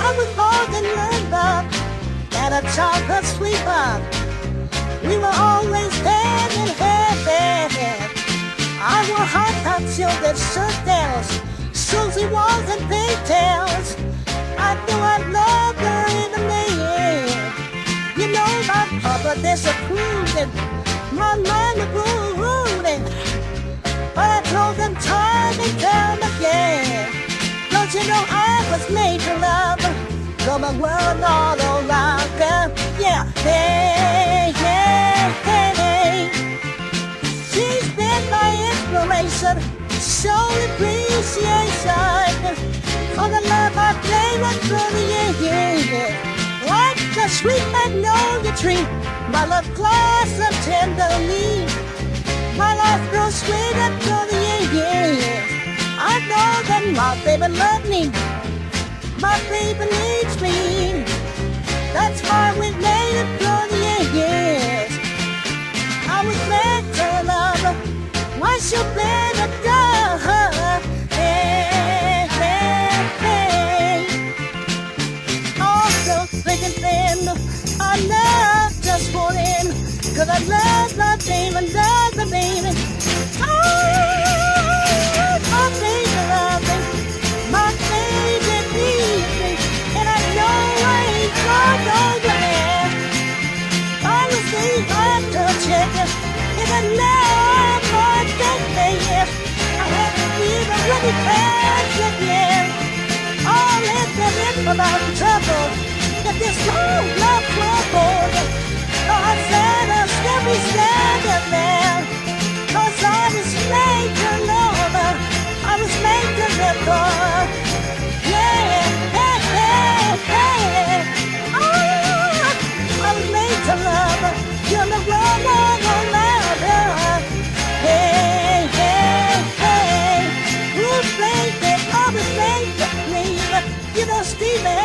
I was born in love and a chocolate sweeper. We were always hand in hand. I wore hot tilted shirt-tails, Susie walls and pigtails. I knew I loved her in a man. You know my papa disapproving, my mind was ruling, but I told them time and time again. Don't you know I was made to love, though my world all around her. Yeah, hey, hey, hey, hey. She's been my inspiration, show appreciation for the love I play with through the years. Like the sweet magnolia tree, my love blossom tenderly. My life grows sweeter through the years. I know that my baby loves me, my baby needs me. That's why we made it through the years. I was meant to love, once you've been a girl. Hey, hey, hey. Also thinking then, I love just for him, 'cause I love my baby, love my baby. My baby loves me, my baby needs me, and I know I ain't gone nowhere. I was glad to check it, if I love my baby. I had to leave a really fast again. All it's been about trouble, that this long love troubled. I said I'll still be standing there, 'cause I was made to love, I was made to live for. Yeah, hey, hey, hey. Oh, I was made to love, you're the wrong one around her. Hey, hey, hey. Who's made it? I was made to dream. You know, Stevie